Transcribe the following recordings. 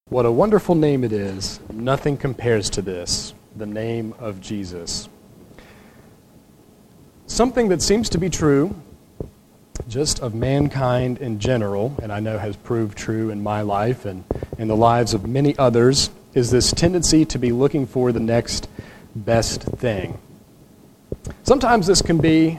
What a wonderful name it is. Nothing compares to this, the name of Jesus. Something that seems to be true just of mankind in general, and I know has proved true in my life and in the lives of many others, is this tendency to be looking for the next best thing. Sometimes this can be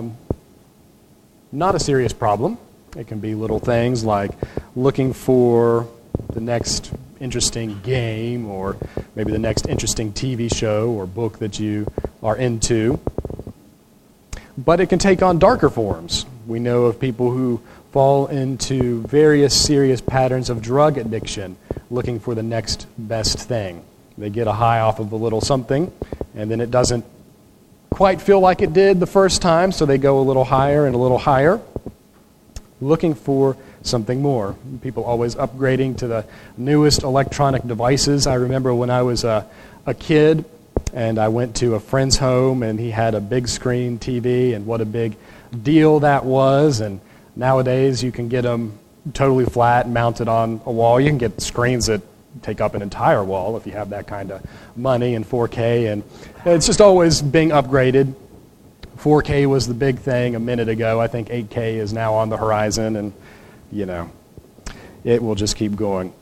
not a serious problem. It can be little things like looking for the next interesting game or maybe the next interesting TV show or book that you are into. But it can take on darker forms. We know of people who fall into various serious patterns of drug addiction looking for the next best thing. They get a high off of a little something, and then it doesn't quite feel like it did the first time, so they go a little higher and a little higher, looking for something more. People always upgrading to the newest electronic devices. I remember when I was a kid and I went to a friend's home and he had a big screen TV, and what a big deal that was. And nowadays you can get them totally flat and mounted on a wall. You can get screens that take up an entire wall if you have that kind of money, and 4K, and it's just always being upgraded. 4K was the big thing a minute ago. I think 8K is now on the horizon, and it will just keep going.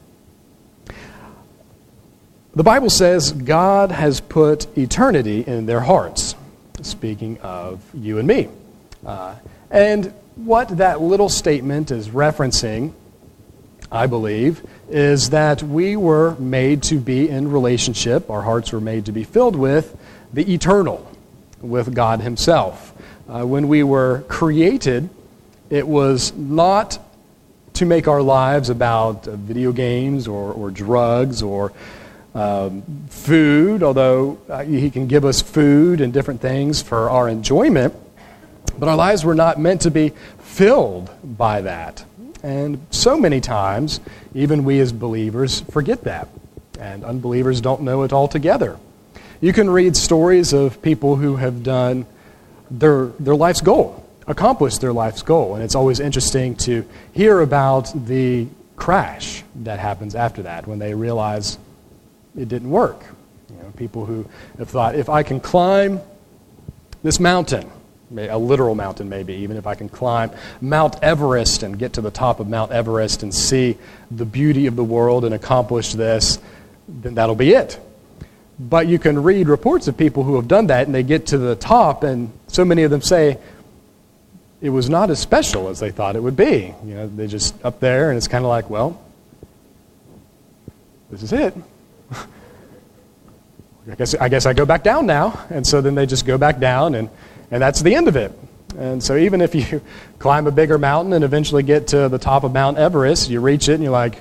The Bible says God has put eternity in their hearts, speaking of you and me. And what that little statement is referencing, I believe, is that we were made to be in relationship. Our hearts were made to be filled with the eternal, with God Himself. When we were created, it was not to make our lives about video games or drugs or food, although He can give us food and different things for our enjoyment. But our lives were not meant to be filled by that. And so many times, even we as believers forget that. And unbelievers don't know it altogether. You can read stories of people who have done their life's goal, accomplished their life's goal. And it's always interesting to hear about the crash that happens after that, when they realize it didn't work. People who have thought, if I can climb this mountain, a literal mountain maybe, even if I can climb Mount Everest and get to the top of Mount Everest and see the beauty of the world and accomplish this, then that'll be it. But you can read reports of people who have done that, and they get to the top, and so many of them say it was not as special as they thought it would be. They just up there, and it's kind of like, well, this is it. I guess I go back down now. And so then they just go back down, and that's the end of it. And so even if you climb a bigger mountain and eventually get to the top of Mount Everest, you reach it and you're like,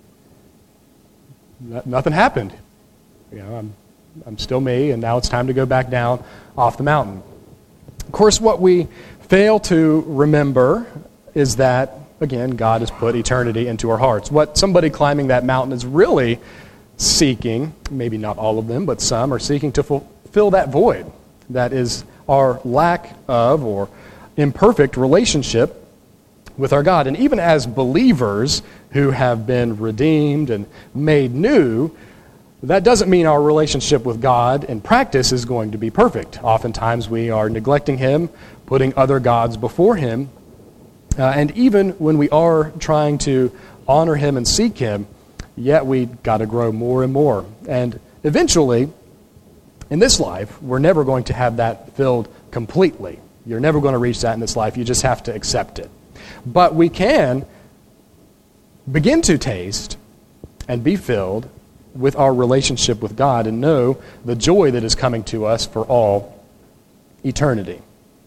nothing happened. I'm still me, and now it's time to go back down off the mountain. Of course, what we fail to remember is that, again, God has put eternity into our hearts. What somebody climbing that mountain is really seeking, maybe not all of them, but some are seeking to fulfill that void. That is our lack of or imperfect relationship with our God. And even as believers who have been redeemed and made new, that doesn't mean our relationship with God in practice is going to be perfect. Oftentimes we are neglecting Him, putting other gods before Him. And even when we are trying to honor Him and seek Him, yet we got to grow more and more. And eventually, in this life, we're never going to have that filled completely. You're never going to reach that in this life. You just have to accept it. But we can begin to taste and be filled with our relationship with God and know the joy that is coming to us for all eternity.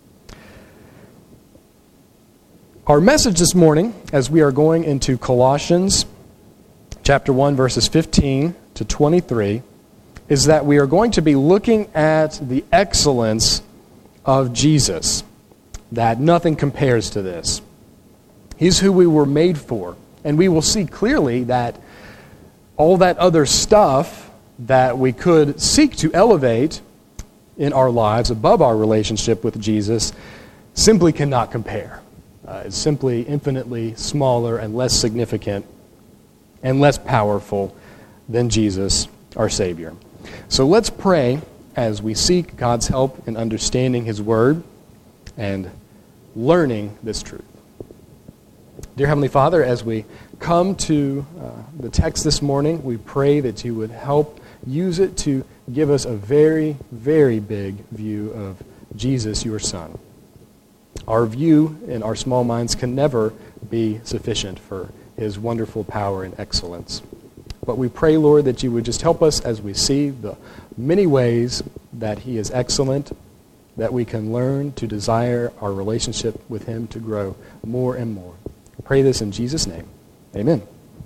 Our message this morning, as we are going into Colossians chapter 1, verses 15 to 23, is that we are going to be looking at the excellence of Jesus, that nothing compares to this. He's who we were made for, and we will see clearly that all that other stuff that we could seek to elevate in our lives above our relationship with Jesus simply cannot compare. It's simply infinitely smaller and less significant and less powerful than Jesus, our Savior. So let's pray as we seek God's help in understanding His Word and learning this truth. Dear Heavenly Father, as we come to the text this morning, we pray that you would help use it to give us a very, very big view of Jesus, your Son. Our view in our small minds can never be sufficient for His wonderful power and excellence. But we pray, Lord, that you would just help us as we see the many ways that He is excellent, that we can learn to desire our relationship with Him to grow more and more. I pray this in Jesus' name. Amen.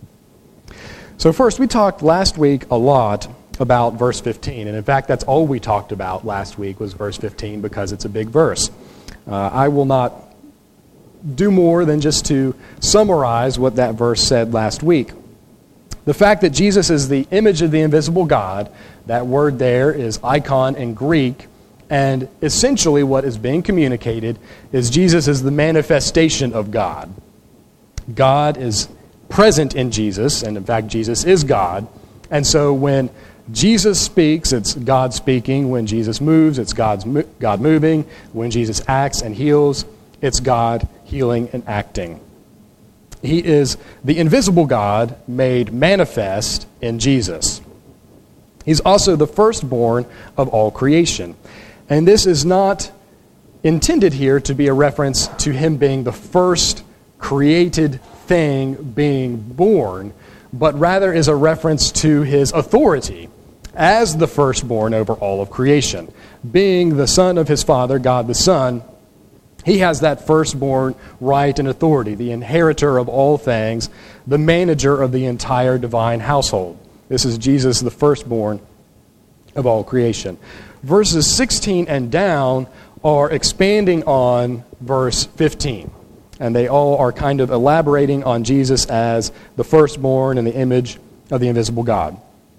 So first, we talked last week a lot about verse 15. And in fact, that's all we talked about last week was verse 15 because it's a big verse. I will not do more than just to summarize what that verse said last week. The fact that Jesus is the image of the invisible God, that word there is icon in Greek, and essentially what is being communicated is Jesus is the manifestation of God. God is present in Jesus, and in fact Jesus is God. And so when Jesus speaks, it's God speaking. When Jesus moves, it's God moving. When Jesus acts and heals, it's God healing and acting. He is the invisible God made manifest in Jesus. He's also the firstborn of all creation. And this is not intended here to be a reference to Him being the first created thing being born, but rather is a reference to His authority as the firstborn over all of creation. Being the Son of His Father, God the Son, He has that firstborn right and authority, the inheritor of all things, the manager of the entire divine household. This is Jesus, the firstborn of all creation. Verses 16 and down are expanding on verse 15. And they all are kind of elaborating on Jesus as the firstborn and the image of the invisible God.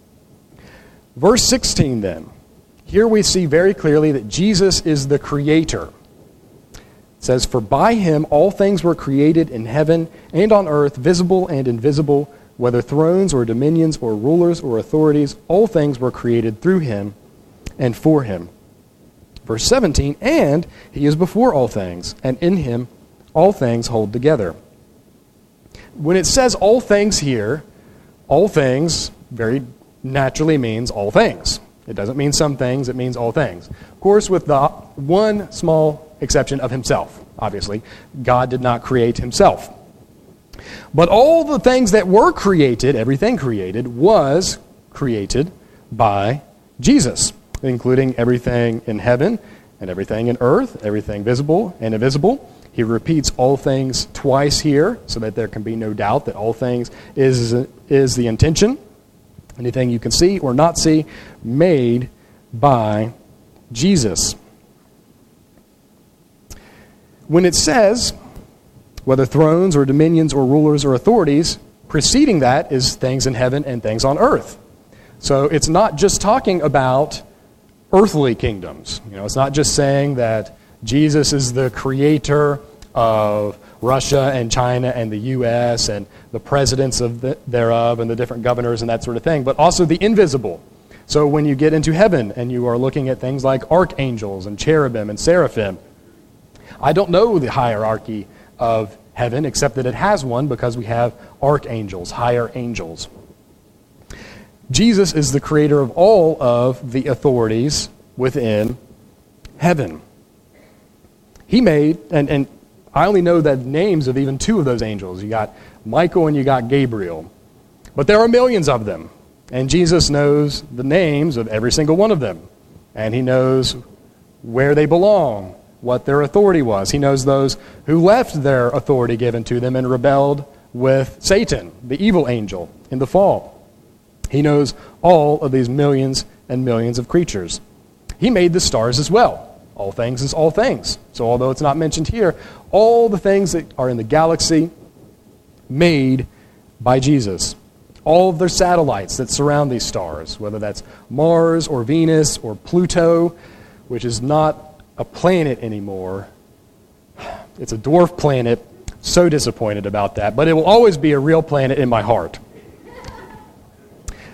Verse 16 then. Here we see very clearly that Jesus is the creator. It says, "For by Him all things were created in heaven and on earth, visible and invisible, whether thrones or dominions or rulers or authorities, all things were created through Him and for Him." Verse 17, "And He is before all things, and in Him all things hold together." When it says all things here, all things very naturally means all things. It doesn't mean some things, it means all things. Of course, with the one small exception of Himself, obviously. God did not create Himself. But all the things that were created, everything created, was created by Jesus, including everything in heaven and everything in earth, everything visible and invisible. He repeats all things twice here so that there can be no doubt that all things is the intention. Anything you can see or not see, made by Jesus. When it says, whether thrones or dominions or rulers or authorities, preceding that is things in heaven and things on earth. So it's not just talking about earthly kingdoms. It's not just saying that Jesus is the creator of Russia and China and the U.S. and the presidents thereof and the different governors and that sort of thing, but also the invisible. So when you get into heaven and you are looking at things like archangels and cherubim and seraphim, I don't know the hierarchy of heaven except that it has one because we have archangels, higher angels. Jesus is the creator of all of the authorities within heaven. He made, and I only know the names of even two of those angels. You got Michael and you got Gabriel. But there are millions of them. And Jesus knows the names of every single one of them. And He knows where they belong, what their authority was. He knows those who left their authority given to them and rebelled with Satan, the evil angel, in the fall. He knows all of these millions and millions of creatures. He made the stars as well. All things is all things. So although it's not mentioned here, all the things that are in the galaxy made by Jesus. All of their satellites that surround these stars, whether that's Mars or Venus or Pluto, which is not a planet anymore. It's a dwarf planet. So disappointed about that. But it will always be a real planet in my heart.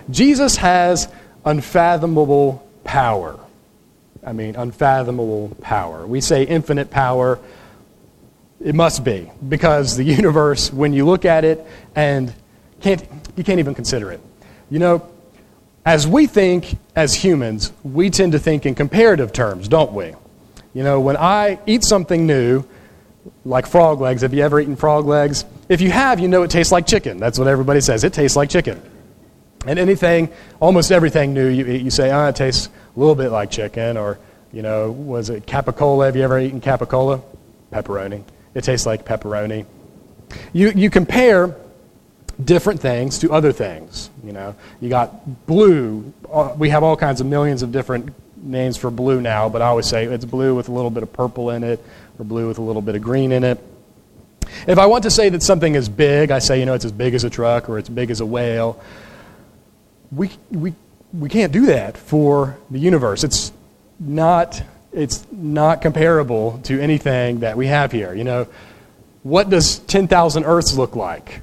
Jesus has unfathomable power. I mean, unfathomable power. We say infinite power. It must be, because the universe, when you look at it, and you can't even consider it. You know, as we think as humans, we tend to think in comparative terms, don't we? You know, when I eat something new, like frog legs, have you ever eaten frog legs? If you have, you know it tastes like chicken. That's what everybody says. It tastes like chicken. And anything, almost everything new you eat, you say, it tastes a little bit like chicken. Or, you know, was it capicola? Have you ever eaten capicola? Pepperoni. It tastes like pepperoni. You compare different things to other things. You know, you got blue. We have all kinds of millions of different names for blue now, but I always say it's blue with a little bit of purple in it, or blue with a little bit of green in it. If I want to say that something is big, I say, you know, it's as big as a truck or it's big as a whale. We can't do that for the universe. It's not comparable to anything that we have here. You know, what does 10,000 Earths look like?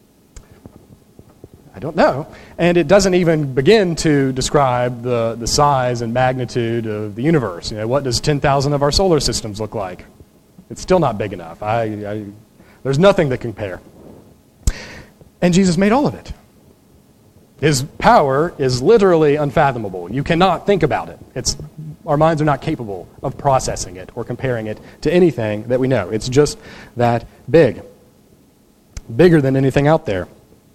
I don't know. And it doesn't even begin to describe the size and magnitude of the universe. You know, what does 10,000 of our solar systems look like? It's still not big enough. There's nothing to compare. And Jesus made all of it. His power is literally unfathomable. You cannot think about it. Our minds are not capable of processing it or comparing it to anything that we know. It's just that big. Bigger than anything out there.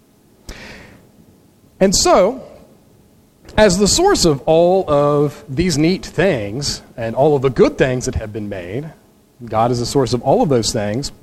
And so, as the source of all of these neat things and all of the good things that have been made, God is the source of all of those things.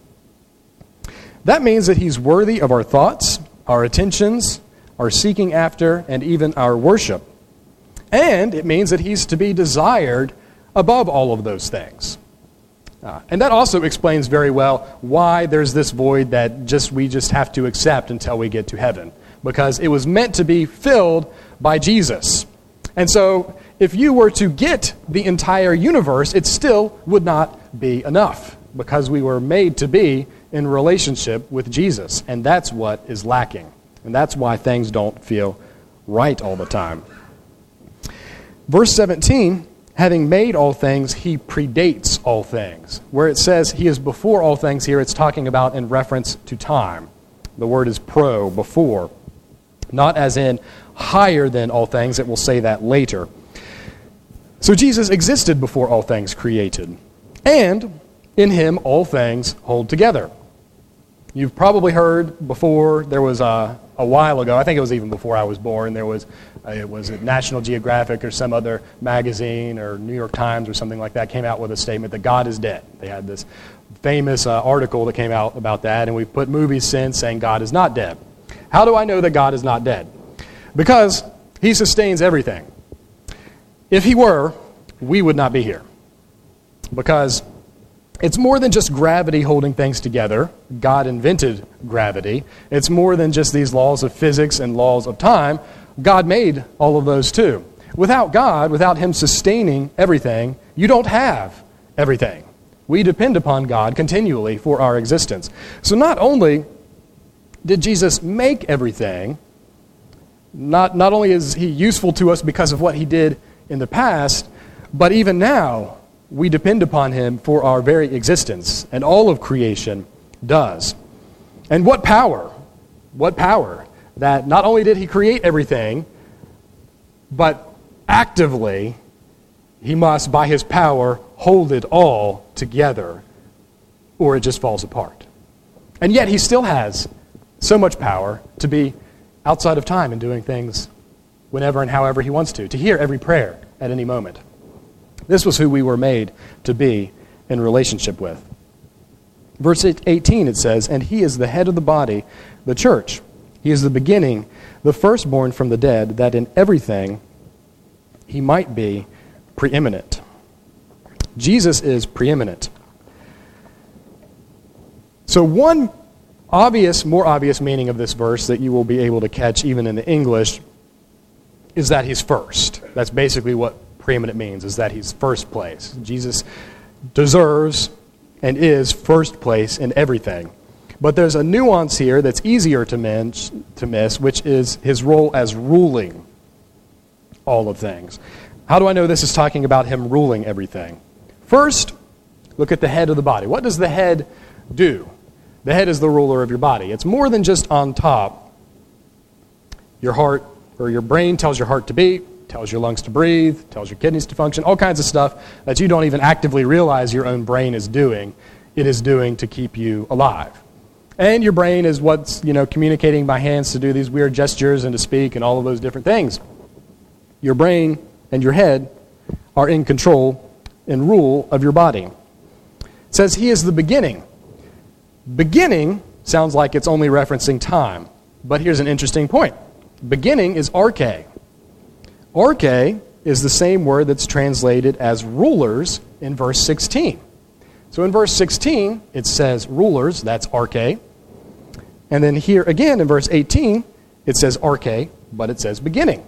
That means that He's worthy of our thoughts, our attentions, our seeking after, and even our worship. And it means that He's to be desired above all of those things. And that also explains very well why there's this void that we just have to accept until we get to heaven. Because it was meant to be filled by Jesus. And so, if you were to get the entire universe, it still would not be enough. Because we were made to be in relationship with Jesus. And that's what is lacking. And that's why things don't feel right all the time. Verse 17, having made all things, He predates all things. Where it says He is before all things here, it's talking about in reference to time. The word is before. Not as in higher than all things. It will say that later. So Jesus existed before all things created. And in Him all things hold together. You've probably heard before, there was a while ago, I think it was even before I was born, it was National Geographic or some other magazine or New York Times or something like that came out with a statement that God is dead. They had this famous article that came out about that, and we've put movies since saying God is not dead. How do I know that God is not dead? Because He sustains everything. If He were, we would not be here. Because it's more than just gravity holding things together. God invented gravity. It's more than just these laws of physics and laws of time. God made all of those too. Without God, without Him sustaining everything, you don't have everything. We depend upon God continually for our existence. So not only did Jesus make everything, not only is He useful to us because of what He did in the past, but even now, we depend upon Him for our very existence, and all of creation does. And what power that not only did He create everything, but actively He must, by His power, hold it all together, or it just falls apart. And yet He still has so much power to be outside of time and doing things whenever and however He wants to hear every prayer at any moment. This was who we were made to be in relationship with. Verse 18, it says, and He is the head of the body, the church. He is the beginning, the firstborn from the dead, that in everything He might be preeminent. Jesus is preeminent. So one more obvious meaning of this verse that you will be able to catch even in the English is that He's first. That's basically what preeminent means, is that He's first place. Jesus deserves and is first place in everything. But there's a nuance here that's easier to miss, which is his role as ruling all of things. How do I know this is talking about him ruling everything? First, look at the head of the body. What does the head do? The head is the ruler of your body. It's more than just on top. Your heart or your brain tells your heart to beat, tells your lungs to breathe, tells your kidneys to function, all kinds of stuff that you don't even actively realize your own brain is doing. It is doing to keep you alive. And your brain is what's, communicating by hands to do these weird gestures and to speak and all of those different things. Your brain and your head are in control and rule of your body. It says he is the beginning. Beginning sounds like it's only referencing time. But here's an interesting point. Beginning is arche. Arche is the same word that's translated as rulers in verse 16. So in verse 16, it says rulers, that's arche. And then here again in verse 18, it says arche, but it says beginning.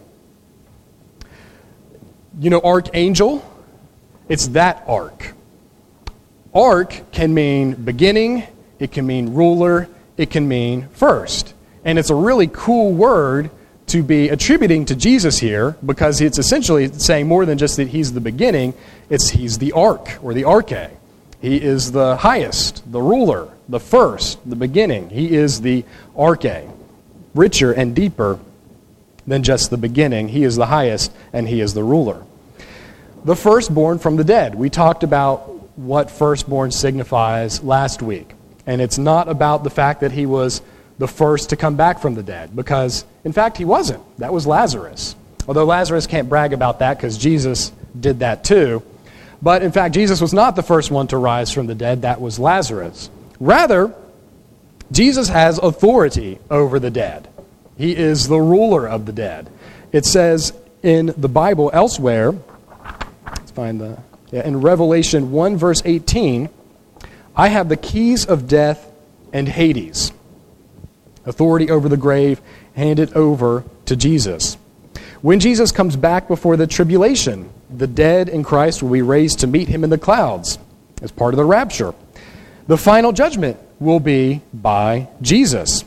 Archangel, it's that ark. Ark can mean beginning, it can mean ruler, it can mean first. And it's a really cool word to be attributing to Jesus here because it's essentially saying more than just that he's the beginning, he's the ark or the arche. He is the highest, the ruler, the first, the beginning. He is the arche, richer and deeper than just the beginning. He is the highest and he is the ruler. The firstborn from the dead. We talked about what firstborn signifies last week. And it's not about the fact that he was the first to come back from the dead, because, in fact, he wasn't. That was Lazarus. Although Lazarus can't brag about that because Jesus did that too. But, in fact, Jesus was not the first one to rise from the dead. That was Lazarus. Rather, Jesus has authority over the dead. He is the ruler of the dead. It says in the Bible elsewhere, let's find in Revelation 1 verse 18, I have the keys of death and Hades. Authority over the grave handed over to Jesus. When Jesus comes back before the tribulation, the dead in Christ will be raised to meet him in the clouds as part of the rapture. The final judgment will be by Jesus.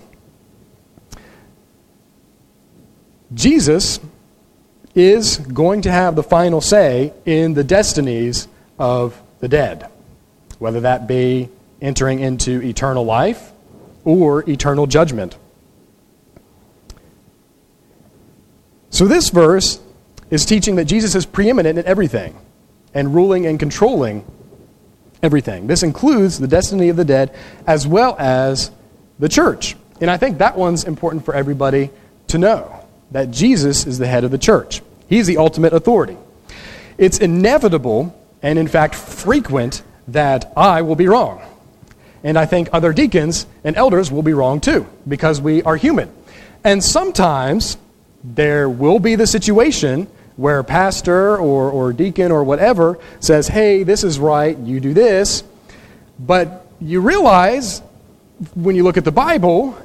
Jesus is going to have the final say in the destinies of the dead, whether that be entering into eternal life or eternal judgment. So this verse is teaching that Jesus is preeminent in everything and ruling and controlling everything. This includes the destiny of the dead as well as the church. And I think that one's important for everybody to know, that Jesus is the head of the church. He's the ultimate authority. It's inevitable and, in fact, frequent that I will be wrong. And I think other deacons and elders will be wrong too, because we are human. And sometimes there will be the situation where a pastor or deacon or whatever says, hey, this is right, you do this. But you realize when you look at the Bible,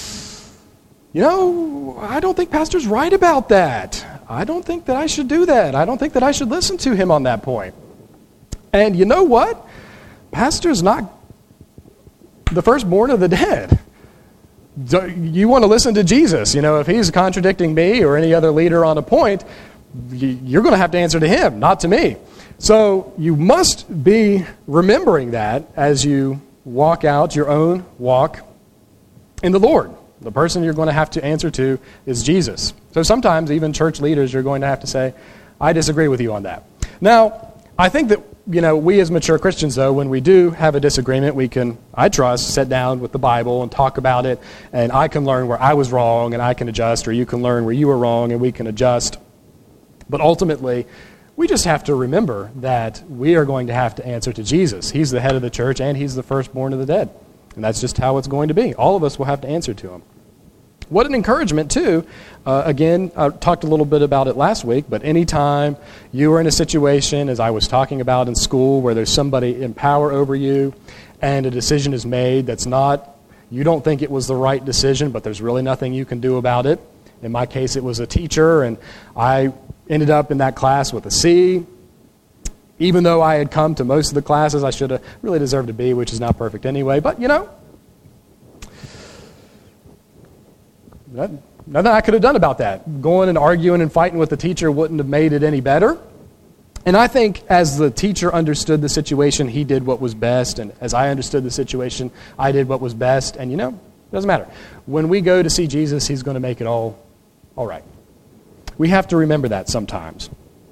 I don't think pastor's right about that. I don't think that I should do that. I don't think that I should listen to him on that point. And you know what? Pastor's not the firstborn of the dead. You want to listen to Jesus. If he's contradicting me or any other leader on a point, you're going to have to answer to him, not to me. So you must be remembering that as you walk out your own walk in the Lord. The person you're going to have to answer to is Jesus. So sometimes even church leaders, you're going to have to say, I disagree with you on that. Now, I think that, we as mature Christians, though, when we do have a disagreement, we can, I trust, sit down with the Bible and talk about it, and I can learn where I was wrong and I can adjust, or you can learn where you were wrong and we can adjust. But ultimately, we just have to remember that we are going to have to answer to Jesus. He's the head of the church and he's the firstborn of the dead. And that's just how it's going to be. All of us will have to answer to him. What an encouragement, too. Again, I talked a little bit about it last week, but anytime you are in a situation, as I was talking about in school, where there's somebody in power over you and a decision is made that's not, you don't think it was the right decision, but there's really nothing you can do about it. In my case, it was a teacher, and I ended up in that class with a C. Even though I had come to most of the classes, I should have really deserved a B, which is not perfect anyway. But, Nothing I could have done about that. Going and arguing and fighting with the teacher wouldn't have made it any better. And I think as the teacher understood the situation, he did what was best. And as I understood the situation, I did what was best. And it doesn't matter. When we go to see Jesus, he's going to make it all right. We have to remember that sometimes.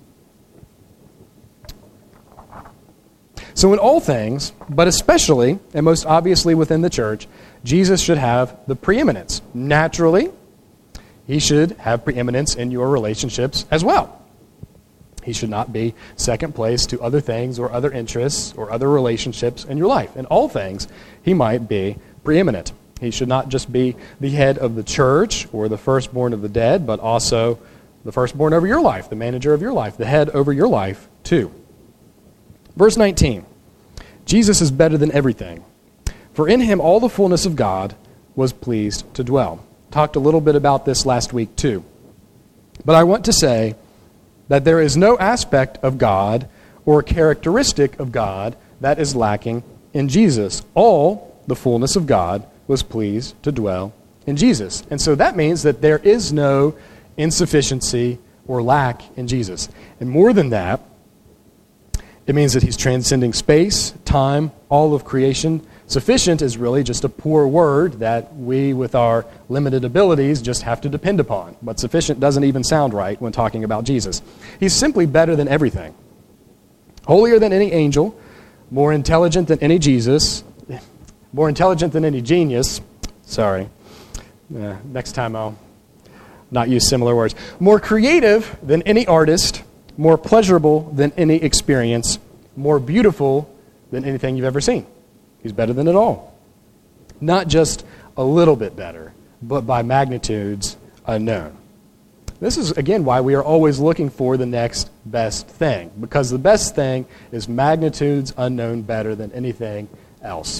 So in all things, but especially and most obviously within the church, Jesus should have the preeminence. Naturally, he should have preeminence in your relationships as well. He should not be second place to other things or other interests or other relationships in your life. In all things, he might be preeminent. He should not just be the head of the church or the firstborn of the dead, but also the firstborn over your life, the manager of your life, the head over your life too. Verse 19, Jesus is better than everything, for in him all the fullness of God was pleased to dwell. Talked a little bit about this last week too. But I want to say that there is no aspect of God or characteristic of God that is lacking in Jesus. All the fullness of God was pleased to dwell in Jesus. And so that means that there is no insufficiency or lack in Jesus. And more than that, it means that he's transcending space, time, all of creation. Sufficient is really just a poor word that we, with our limited abilities, just have to depend upon. But sufficient doesn't even sound right when talking about Jesus. He's simply better than everything. Holier than any angel, more intelligent than any more intelligent than any genius. Sorry. Next time I'll not use similar words. More creative than any artist, more pleasurable than any experience, more beautiful than anything you've ever seen. He's better than it all. Not just a little bit better, but by magnitudes unknown. This is, again, why we are always looking for the next best thing, because the best thing is magnitudes unknown better than anything else.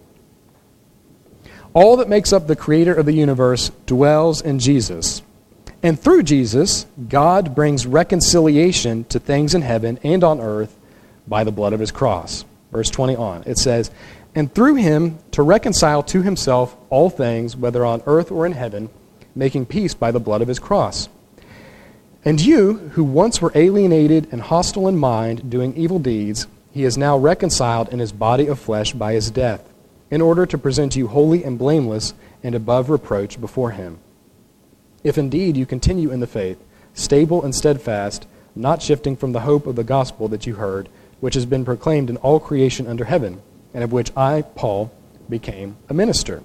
All that makes up the creator of the universe dwells in Jesus. And through Jesus, God brings reconciliation to things in heaven and on earth by the blood of his cross. Verse 20 on, it says, and through him to reconcile to himself all things, whether on earth or in heaven, making peace by the blood of his cross. And you, who once were alienated and hostile in mind, doing evil deeds, he is now reconciled in his body of flesh by his death, in order to present you holy and blameless and above reproach before him. If indeed you continue in the faith, stable and steadfast, not shifting from the hope of the gospel that you heard, which has been proclaimed in all creation under heaven, and of which I, Paul, became a minister.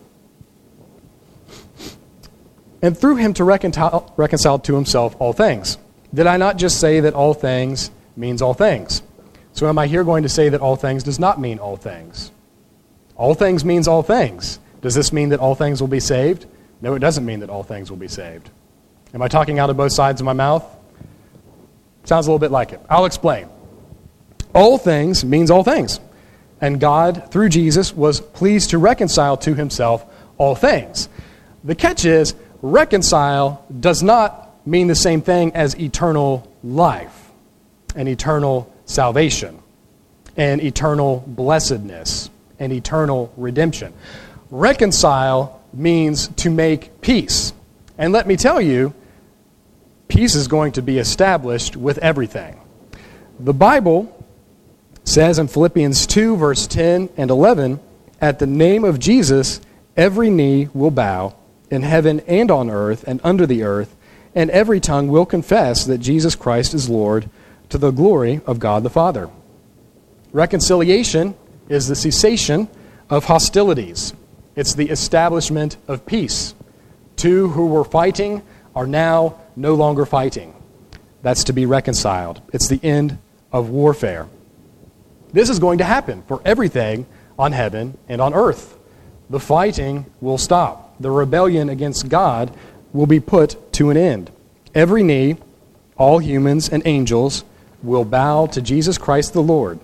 And through him to reconcile to himself all things. Did I not just say that all things means all things? So am I here going to say that all things does not mean all things? All things means all things. Does this mean that all things will be saved? No, it doesn't mean that all things will be saved. Am I talking out of both sides of my mouth? Sounds a little bit like it. I'll explain. All things means all things. And God, through Jesus, was pleased to reconcile to himself all things. The catch is, reconcile does not mean the same thing as eternal life and eternal salvation and eternal blessedness and eternal redemption. Reconcile means to make peace. And let me tell you, peace is going to be established with everything. The Bible says in Philippians 2, verse 10 and 11, at the name of Jesus, every knee will bow in heaven and on earth and under the earth, and every tongue will confess that Jesus Christ is Lord, to the glory of God the Father. Reconciliation is the cessation of hostilities. It's the establishment of peace. Two who were fighting are now no longer fighting. That's to be reconciled. It's the end of warfare. This is going to happen for everything on heaven and on earth. The fighting will stop. The rebellion against God will be put to an end. Every knee, all humans and angels, will bow to Jesus Christ the Lord.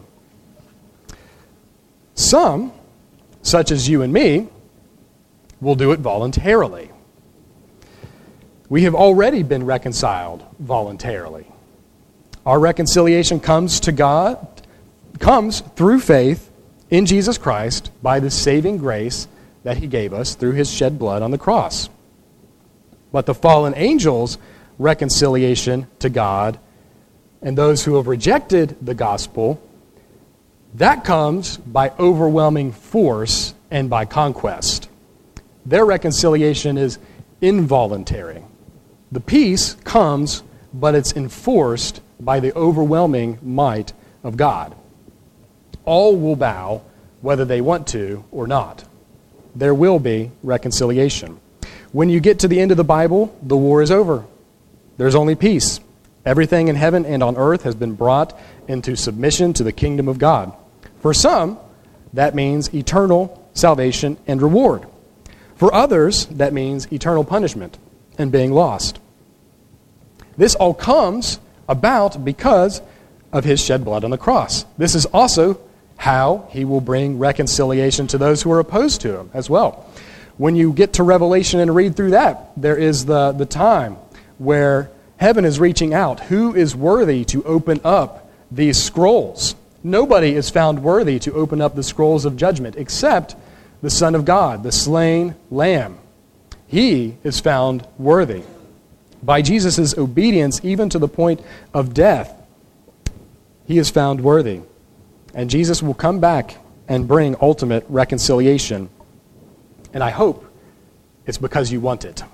Some, such as you and me, will do it voluntarily. We have already been reconciled voluntarily. Our reconciliation comes to God, comes through faith in Jesus Christ by the saving grace that he gave us through his shed blood on the cross. But the fallen angels' reconciliation to God and those who have rejected the gospel, that comes by overwhelming force and by conquest. Their reconciliation is involuntary. The peace comes, but it's enforced by the overwhelming might of God. All will bow, whether they want to or not. There will be reconciliation. When you get to the end of the Bible, the war is over. There's only peace. Everything in heaven and on earth has been brought into submission to the kingdom of God. For some, that means eternal salvation and reward. For others, that means eternal punishment and being lost. This all comes about because of his shed blood on the cross. This is also how he will bring reconciliation to those who are opposed to him as well. When you get to Revelation and read through that, there is the time where heaven is reaching out. Who is worthy to open up these scrolls? Nobody is found worthy to open up the scrolls of judgment except the Son of God, the slain Lamb. He is found worthy. By Jesus' obedience, even to the point of death, he is found worthy. And Jesus will come back and bring ultimate reconciliation. And I hope it's because you want it.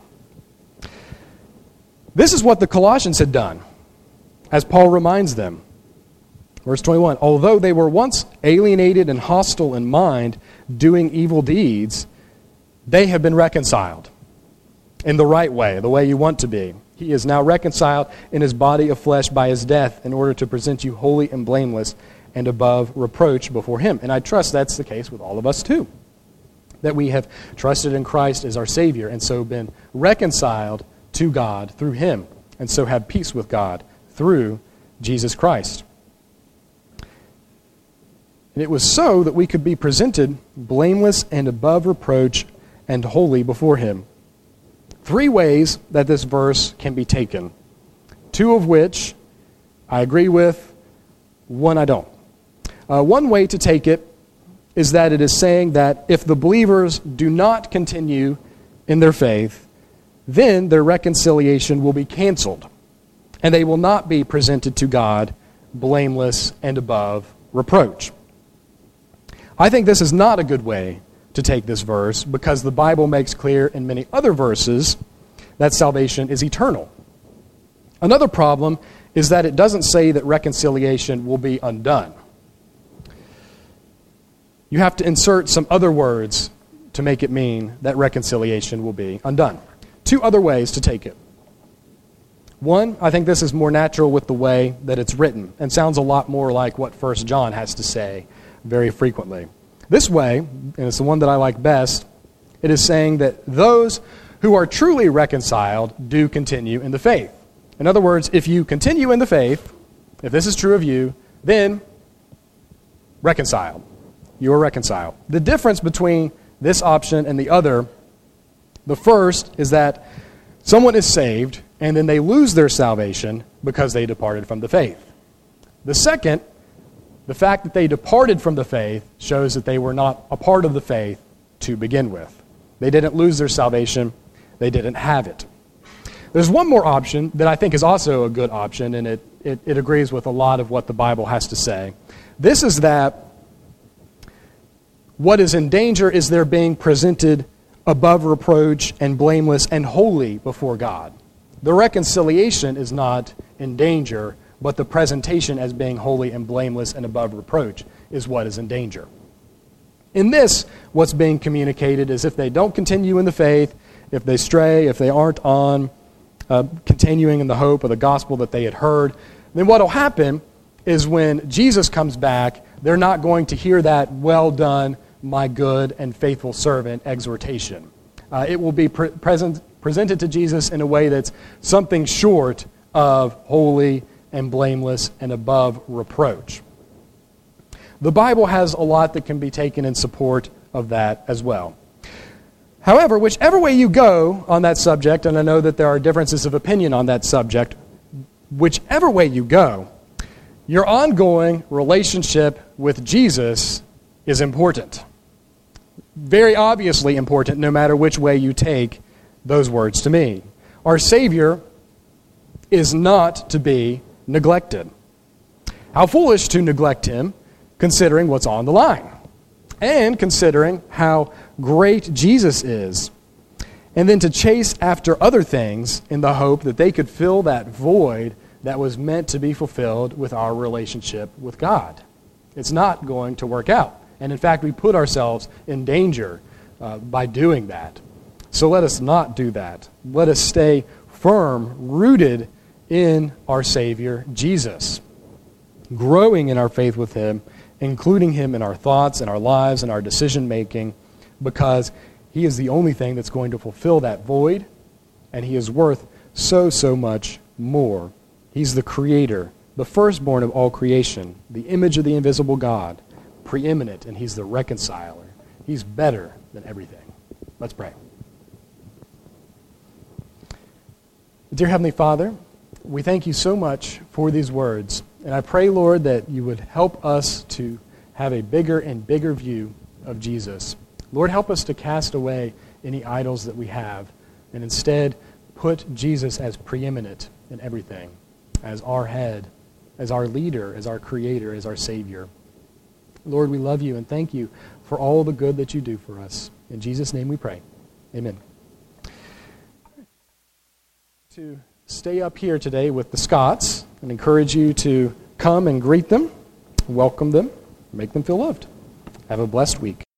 This is what the Colossians had done, as Paul reminds them. Verse 21, although they were once alienated and hostile in mind, doing evil deeds, they have been reconciled in the right way, the way you want to be. He is now reconciled in his body of flesh by his death in order to present you holy and blameless and above reproach before him. And I trust that's the case with all of us too, that we have trusted in Christ as our Savior and so been reconciled to God through him and so have peace with God through Jesus Christ. And it was so that we could be presented blameless and above reproach and holy before him. 3 ways that this verse can be taken, 2 of which I agree with, 1 I don't. One way to take it is that it is saying that if the believers do not continue in their faith, then their reconciliation will be canceled, and they will not be presented to God blameless and above reproach. I think this is not a good way to take this verse because the Bible makes clear in many other verses that salvation is eternal. Another problem is that it doesn't say that reconciliation will be undone. You have to insert some other words to make it mean that reconciliation will be undone. 2 other ways to take it. 1, I think this is more natural with the way that it's written and sounds a lot more like what 1 John has to say very frequently. This way, and it's the one that I like best, it is saying that those who are truly reconciled do continue in the faith. In other words, if you continue in the faith, if this is true of you, then reconciled. You are reconciled. The difference between this option and the other, the first is that someone is saved and then they lose their salvation because they departed from the faith. The second, the fact that they departed from the faith shows that they were not a part of the faith to begin with. They didn't lose their salvation. They didn't have it. There's one more option that I think is also a good option, and it agrees with a lot of what the Bible has to say. This is that what is in danger is their being presented above reproach and blameless and holy before God. The reconciliation is not in danger, but the presentation as being holy and blameless and above reproach is what is in danger. In this, what's being communicated is if they don't continue in the faith, if they stray, if they aren't on continuing in the hope of the gospel that they had heard, then what will happen is when Jesus comes back, they're not going to hear that, well done, my good and faithful servant exhortation. It will be presented to Jesus in a way that's something short of holy and blameless and above reproach. The Bible has a lot that can be taken in support of that as well. However, whichever way you go on that subject, and I know that there are differences of opinion on that subject, whichever way you go, your ongoing relationship with Jesus is important. Very obviously important, no matter which way you take those words to mean. our Savior is not to be neglected. How foolish to neglect him, considering what's on the line, and considering how great Jesus is, and then to chase after other things in the hope that they could fill that void that was meant to be fulfilled with our relationship with God. It's not going to work out. And in fact, we put ourselves in danger by doing that. So let us not do that. Let us stay firm, rooted in our Savior, Jesus, growing in our faith with him, including him in our thoughts and our lives and our decision-making, because he is the only thing that's going to fulfill that void, and he is worth so much more. He's the creator, the firstborn of all creation, the image of the invisible God, preeminent, and he's the reconciler. He's better than everything. Let's pray. Dear Heavenly Father, we thank you so much for these words, and I pray, Lord, that you would help us to have a bigger and bigger view of Jesus. Lord, help us to cast away any idols that we have, and instead put Jesus as preeminent in everything, as our head, as our leader, as our creator, as our Savior. Lord, we love you and thank you for all the good that you do for us. In Jesus' name we pray. Amen. To stay up here today with the Scotts and encourage you to come and greet them, welcome them, make them feel loved. Have a blessed week.